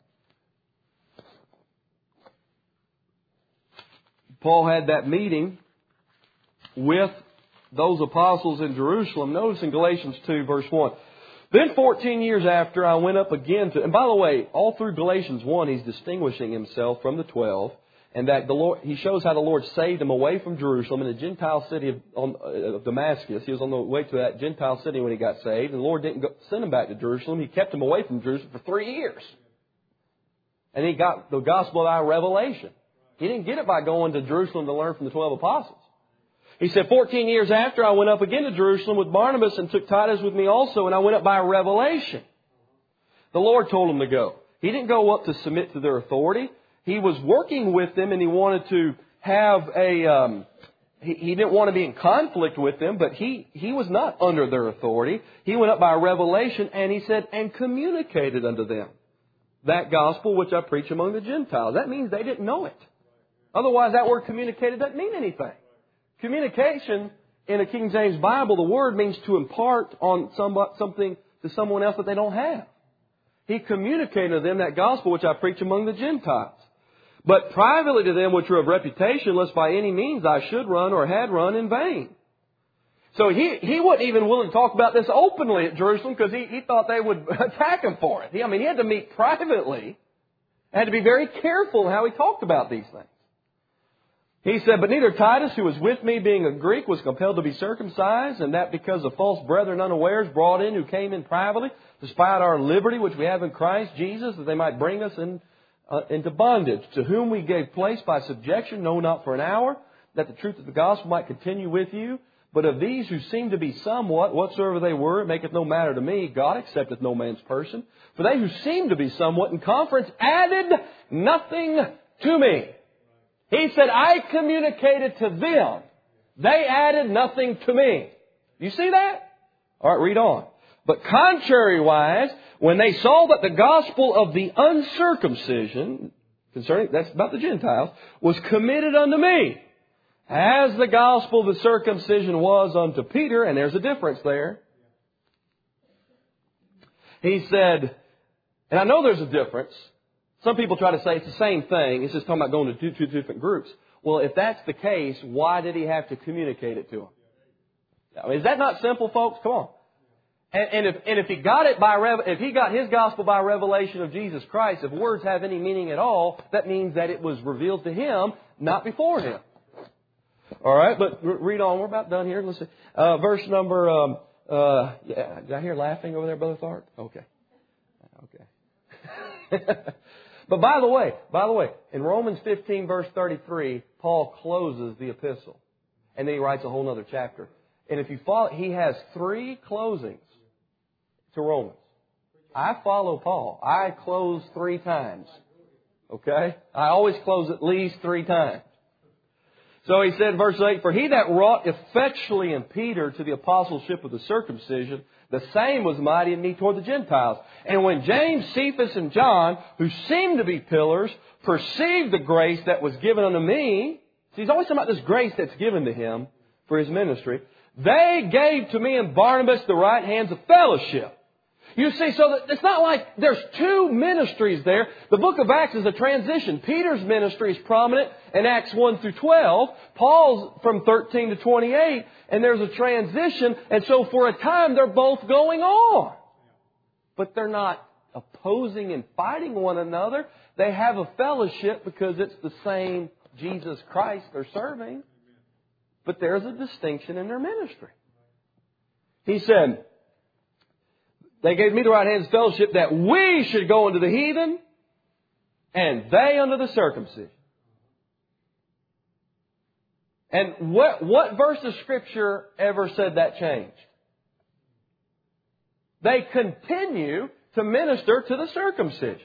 Paul had that meeting with those apostles in Jerusalem. Notice in Galatians two, verse one. Then fourteen years after, I went up again to... And by the way, all through Galatians one, he's distinguishing himself from the twelve. And that the Lord, he shows how the Lord saved him away from Jerusalem in the Gentile city of, on, uh, of Damascus. He was on the way to that Gentile city when he got saved. And the Lord didn't go, send him back to Jerusalem. He kept him away from Jerusalem for three years. And he got the gospel by revelation. He didn't get it by going to Jerusalem to learn from the twelve apostles. He said, fourteen years after, I went up again to Jerusalem with Barnabas and took Titus with me also, and I went up by revelation. The Lord told him to go. He didn't go up to submit to their authority. He was working with them, and he wanted to have a, um, he, he didn't want to be in conflict with them, but he, he was not under their authority. He went up by revelation, and he said, and communicated unto them that gospel which I preach among the Gentiles. That means they didn't know it. Otherwise, that word communicated doesn't mean anything. Communication in a King James Bible, the word means to impart on something to someone else that they don't have. He communicated to them that gospel which I preach among the Gentiles. But privately to them which are of reputation, lest by any means I should run or had run in vain. So he, he wasn't even willing to talk about this openly at Jerusalem because he, he thought they would attack him for it. He, I mean, he had to meet privately. Had to be very careful how he talked about these things. He said, but neither Titus, who was with me, being a Greek, was compelled to be circumcised, and that because of false brethren unawares brought in, who came in privately, despite our liberty which we have in Christ Jesus, that they might bring us in, uh, into bondage, to whom we gave place by subjection, no, not for an hour, that the truth of the gospel might continue with you. But of these who seem to be somewhat, whatsoever they were, it maketh no matter to me. God accepteth no man's person. For they who seem to be somewhat in conference added nothing to me. He said, I communicated to them. They added nothing to me. You see that? All right, read on. But contrariwise, when they saw that the gospel of the uncircumcision, concerning, that's about the Gentiles, was committed unto me, as the gospel of the circumcision was unto Peter, and there's a difference there. He said, and I know there's a difference. Some people try to say it's the same thing. It's just talking about going to two, two different groups. Well, if that's the case, why did he have to communicate it to them? I mean, is that not simple, folks? Come on. And, and if and if he got it by rev- if he got his gospel by revelation of Jesus Christ, if words have any meaning at all, that means that it was revealed to him, not before him. All right, but read on. We're about done here. Let's see. Uh, verse number. Um, uh, yeah, did I hear laughing over there, Brother Tharp? Okay. Okay. But by the way, by the way, in Romans fifteen, verse thirty-three, Paul closes the epistle. And then he writes a whole other chapter. And if you follow, he has three closings to Romans. I follow Paul. I close three times. Okay? I always close at least three times. So he said, verse eight, for he that wrought effectually in Peter to the apostleship of the circumcision, the same was mighty in me toward the Gentiles. And when James, Cephas, and John, who seemed to be pillars, perceived the grace that was given unto me, see, he's always talking about this grace that's given to him for his ministry, they gave to me and Barnabas the right hands of fellowship. You see, so that it's not like there's two ministries there. The book of Acts is a transition. Peter's ministry is prominent in Acts one through twelve. Paul's from thirteen to twenty-eight. And there's a transition. And so for a time, they're both going on. But they're not opposing and fighting one another. They have a fellowship because it's the same Jesus Christ they're serving. But there's a distinction in their ministry. He said, they gave me the right hands of fellowship that we should go unto the heathen and they unto the circumcision. And what, what verse of Scripture ever said that changed? They continue to minister to the circumcision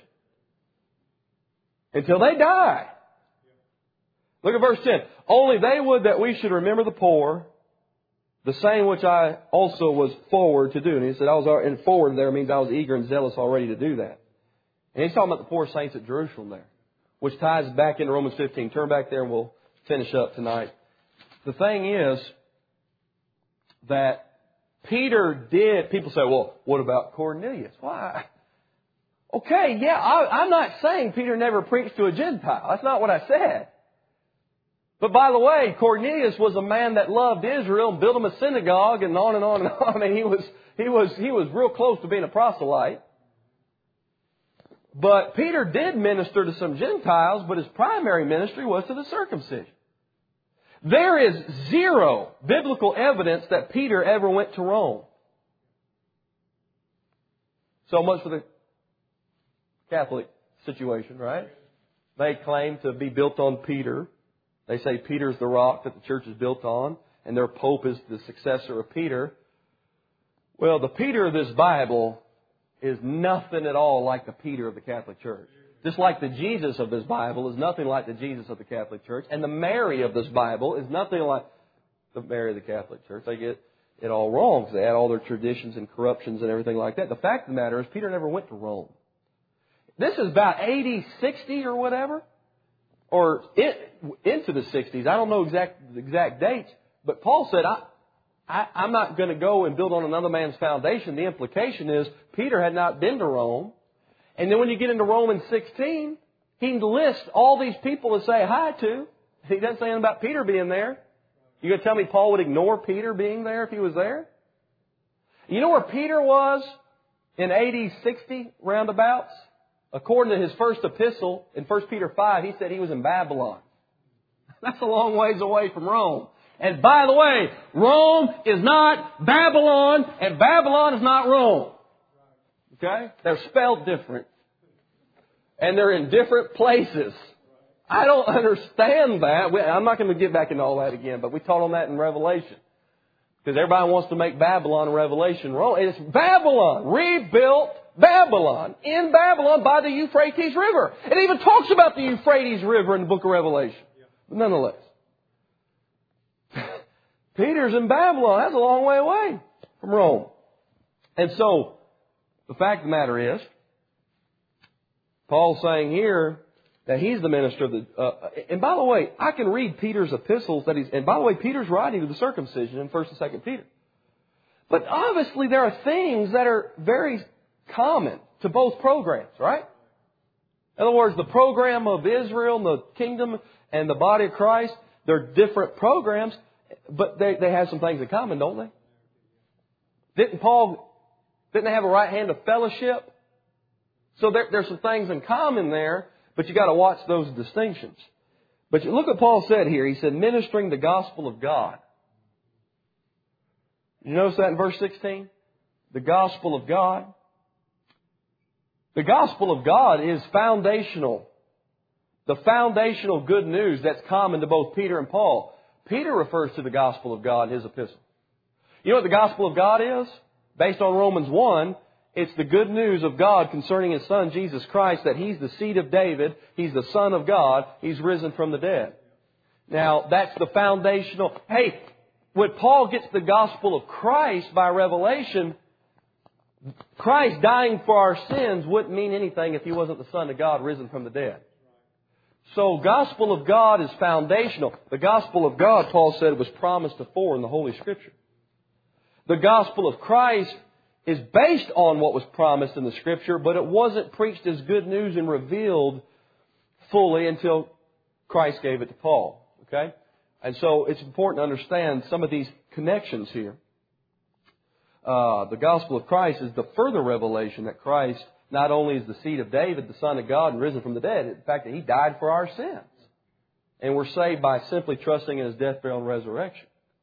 until they die. Look at verse ten. Only they would that we should remember the poor, the same which I also was forward to do. And he said, I was, and forward there means I was eager and zealous already to do that. And he's talking about the poor saints at Jerusalem there, which ties back into Romans fifteen. Turn back there and we'll finish up tonight. The thing is that Peter did, people say, well, what about Cornelius? Why? Okay, yeah, I, I'm not saying Peter never preached to a Gentile. That's not what I said. But by the way, Cornelius was a man that loved Israel and built him a synagogue and on and on and on. I mean, he was, he was, he was real close to being a proselyte. But Peter did minister to some Gentiles, but his primary ministry was to the circumcision. There is zero biblical evidence that Peter ever went to Rome. So much for the Catholic situation, right? They claim to be built on Peter. They say Peter's the rock that the church is built on, and their Pope is the successor of Peter. Well, the Peter of this Bible is nothing at all like the Peter of the Catholic Church. Just like the Jesus of this Bible is nothing like the Jesus of the Catholic Church. And the Mary of this Bible is nothing like the Mary of the Catholic Church. They get it all wrong because they add all their traditions and corruptions and everything like that. The fact of the matter is Peter never went to Rome. This is about A D sixty or whatever. Or it, into the sixties. I don't know exact the exact dates. But Paul said, I, I, I'm not going to go and build on another man's foundation. The implication is Peter had not been to Rome. And then when you get into Romans sixteen, he lists all these people to say hi to. He doesn't say anything about Peter being there. You going to tell me Paul would ignore Peter being there if he was there? You know where Peter was in A D sixty roundabouts? According to his first epistle in First Peter five, he said he was in Babylon. That's a long ways away from Rome. And by the way, Rome is not Babylon, and Babylon is not Rome. Okay? They're spelled different. And they're in different places. I don't understand that. I'm not going to get back into all that again, but we taught on that in Revelation. Because everybody wants to make Babylon and Revelation Rome. It's Babylon. Rebuilt Babylon. In Babylon by the Euphrates River. It even talks about the Euphrates River in the book of Revelation. But nonetheless. Peter's in Babylon. That's a long way away from Rome. And so, the fact of the matter is, Paul's saying here that he's the minister of the... Uh, and by the way, I can read Peter's epistles that he's... And by the way, Peter's writing to the circumcision in First and Second Peter. But obviously there are things that are very common to both programs, right? In other words, the program of Israel and the kingdom and the body of Christ, they're different programs, but they, they have some things in common, don't they? Didn't Paul... Didn't they have a right hand of fellowship? So there, there's some things in common there, but you got to watch those distinctions. But you look what Paul said here. He said, ministering the gospel of God. You notice that in verse sixteen? The gospel of God. The gospel of God is foundational. The foundational good news that's common to both Peter and Paul. Peter refers to the gospel of God in his epistle. You know what the gospel of God is? Based on Romans one, it's the good news of God concerning His Son, Jesus Christ, that He's the seed of David, He's the Son of God, He's risen from the dead. Now, that's the foundational... Hey, when Paul gets the gospel of Christ by revelation, Christ dying for our sins wouldn't mean anything if He wasn't the Son of God risen from the dead. So, gospel of God is foundational. The gospel of God, Paul said, was promised before in the Holy Scripture. The gospel of Christ is based on what was promised in the Scripture, but it wasn't preached as good news and revealed fully until Christ gave it to Paul. Okay? And so it's important to understand some of these connections here. Uh, the gospel of Christ is the further revelation that Christ not only is the seed of David, the Son of God, and risen from the dead, in fact that He died for our sins. And we're saved by simply trusting in His death, burial, and resurrection.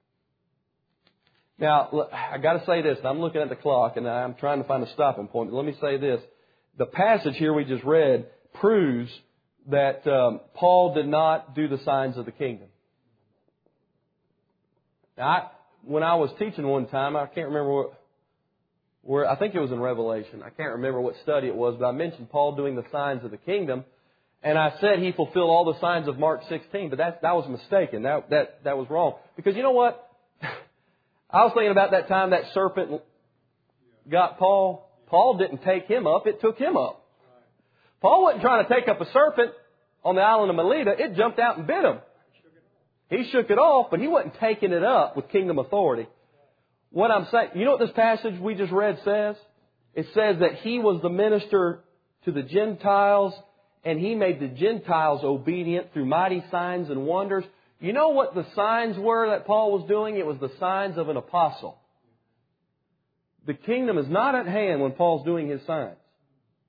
Now, I got to say this. I'm looking at the clock and I'm trying to find a stopping point. But let me say this. The passage here we just read proves that um, Paul did not do the signs of the kingdom. Now, I, when I was teaching one time, I can't remember what, where, I think it was in Revelation. I can't remember what study it was, but I mentioned Paul doing the signs of the kingdom. And I said he fulfilled all the signs of Mark sixteen, but that, that was mistaken. That, that, that was wrong. Because you know what? I was thinking about that time that serpent got Paul. Paul didn't take him up, it took him up. Paul wasn't trying to take up a serpent on the island of Melita. It jumped out and bit him. He shook it off, but he wasn't taking it up with kingdom authority. What I'm saying, you know what this passage we just read says? It says that he was the minister to the Gentiles, and he made the Gentiles obedient through mighty signs and wonders. You know what the signs were that Paul was doing? It was the signs of an apostle. The kingdom is not at hand when Paul's doing his signs.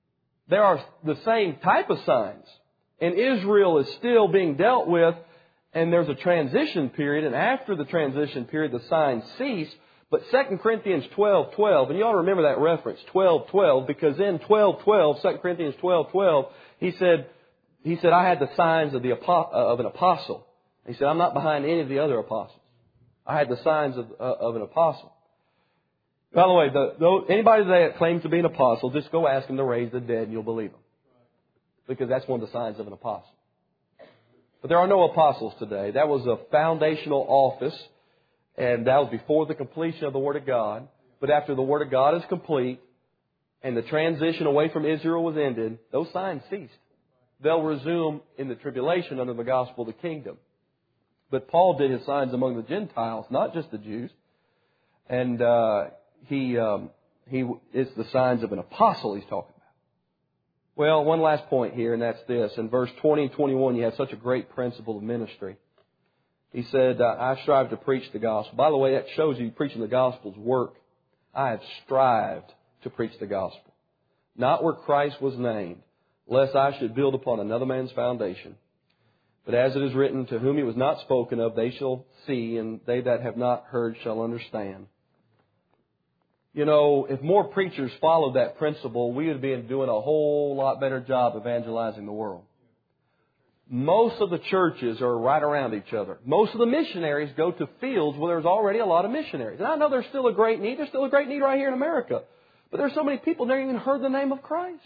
there are the same type of signs. And Israel is still being dealt with, and there's a transition period, and after the transition period, the signs cease. But Second Corinthians twelve twelve, and you ought to remember that reference, twelve twelve, because in twelve twelve, Second Corinthians twelve twelve, he said, he said, I had the signs of the of an apostle. He said, I'm not behind any of the other apostles. I had the signs of, uh, of an apostle. By the way, the, the, anybody that claims to be an apostle, just go ask them to raise the dead and you'll believe them. Because that's one of the signs of an apostle. But there are no apostles today. That was a foundational office, and that was before the completion of the Word of God. But after the Word of God is complete, and the transition away from Israel was ended, those signs ceased. They'll resume in the tribulation under the gospel of the kingdom. But Paul did his signs among the Gentiles, not just the Jews. And uh, he um, he it's the signs of an apostle he's talking about. Well, one last point here, and that's this. In verse twenty and twenty-one, you have such a great principle of ministry. He said, I strive to preach the gospel. By the way, that shows you preaching the gospel's work. I have strived to preach the gospel. Not where Christ was named, lest I should build upon another man's foundation. But as it is written, to whom he was not spoken of, they shall see, and they that have not heard shall understand. You know, if more preachers followed that principle, we would be doing a whole lot better job evangelizing the world. Most of the churches are right around each other. Most of the missionaries go to fields where there's already a lot of missionaries. And I know there's still a great need. There's still a great need right here in America. But there's so many people who never even heard the name of Christ.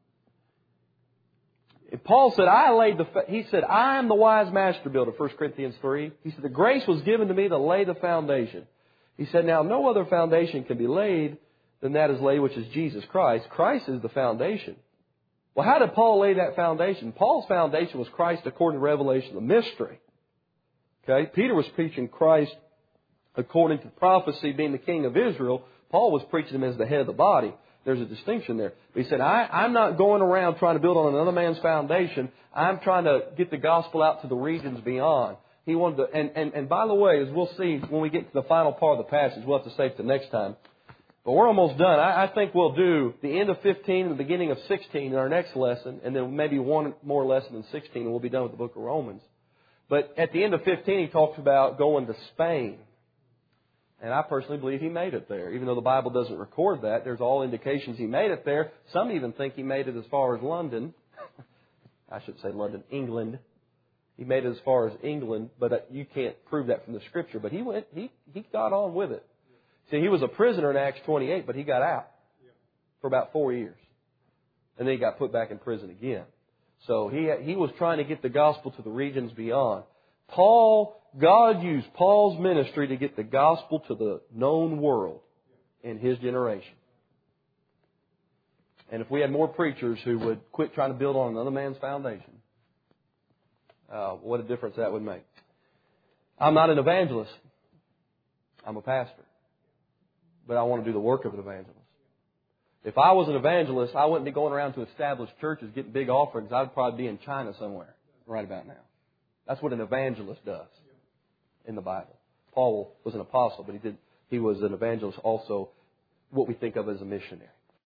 And Paul said, I laid the, he said, I am the wise master builder, First Corinthians three. He said, the grace was given to me to lay the foundation. He said, now no other foundation can be laid than that is laid, which is Jesus Christ. Christ is the foundation. Well, how did Paul lay that foundation? Paul's foundation was Christ according to revelation, the mystery. Okay, Peter was preaching Christ according to prophecy, being the king of Israel. Paul was preaching him as the head of the body. There's a distinction there. But he said, I, I'm not going around trying to build on another man's foundation. I'm trying to get the gospel out to the regions beyond. He wanted to, and, and, and by the way, as we'll see when we get to the final part of the passage, we'll have to save it to next time. But we're almost done. I, I think we'll do the end of fifteen and the beginning of sixteen in our next lesson, and then maybe one more lesson in sixteen, and we'll be done with the book of Romans. But at the end of fifteen, he talks about going to Spain. And I personally believe he made it there. Even though the Bible doesn't record that, there's all indications he made it there. Some even think he made it as far as London. I should say London, England. He made it as far as England, but you can't prove that from the Scripture. But he went, he, he got on with it. See, he was a prisoner in Acts twenty-eight, but he got out for about four years. And then he got put back in prison again. So he, he was trying to get the gospel to the regions beyond. Paul, God used Paul's ministry to get the gospel to the known world in his generation. And if we had more preachers who would quit trying to build on another man's foundation, uh, what a difference that would make. I'm not an evangelist. I'm a pastor. But I want to do the work of an evangelist. If I was an evangelist, I wouldn't be going around to established churches getting big offerings. I'd probably be in China somewhere right about now. That's what an evangelist does in the Bible. Paul was an apostle, but he did he was an evangelist also, what we think of as a missionary.